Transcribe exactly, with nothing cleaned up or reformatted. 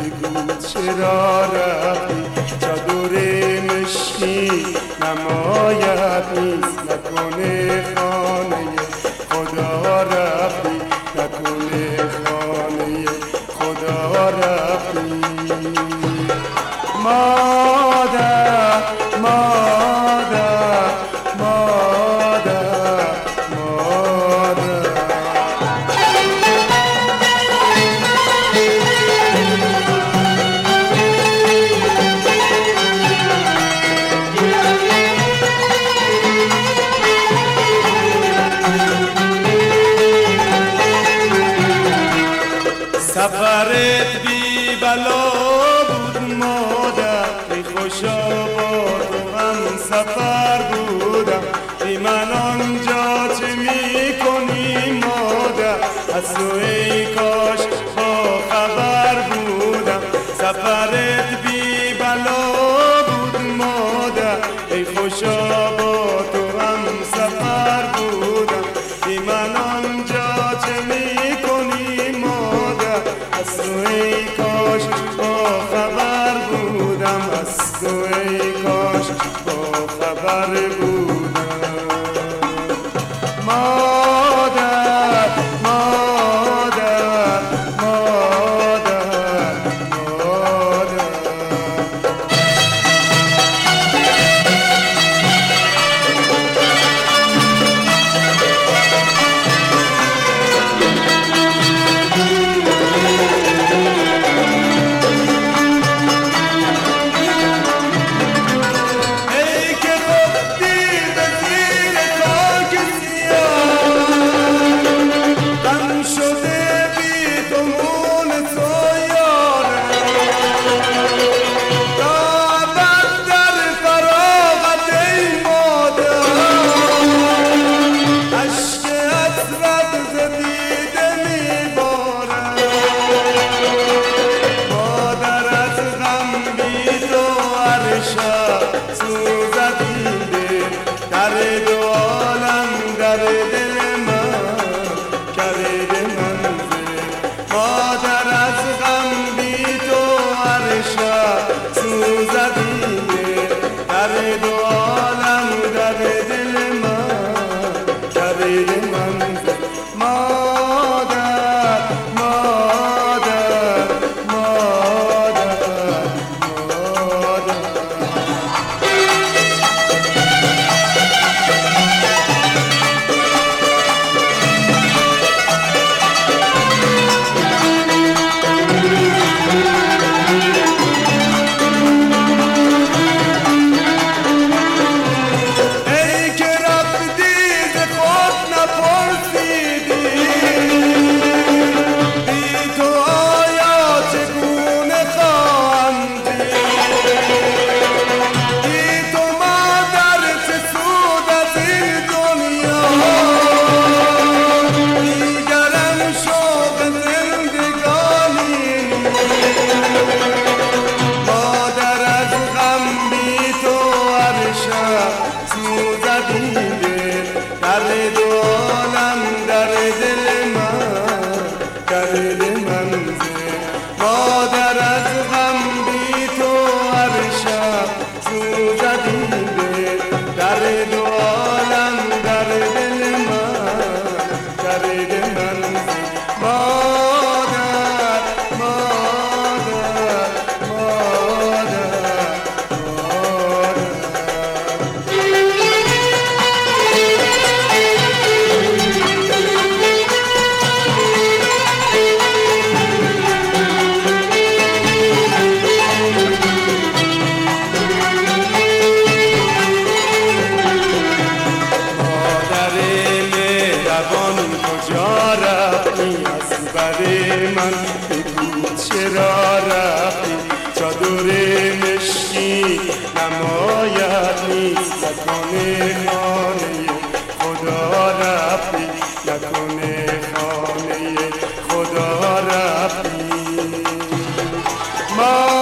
بگو چرا رفتی، چادر مشکی نمایت نیست، نکنه خانه خدا رفتی، نکنه خانه خدا رفتی. مادر مادر مادر مادر سفرت بی بلا بود مادر، ای خوشا با تو هم سفر بودم، ای من آنجا چه می کنی مادر، از تو ای کاش با خبر بودم. سفرت بی بلا بود مادر، ای خوشا با تو هم سفر بودم، ای من آنجا چه می کنی مادر، از تو ای کاش با خبر بودم، از تو ای کاش با خبر بودم. مادر مادر مادر مادر من بگو چرا رفتی، چادر مشکی نمایت نیست، نکنه خانه خدا رفتی، نکنه خانه خدا رفتی. ما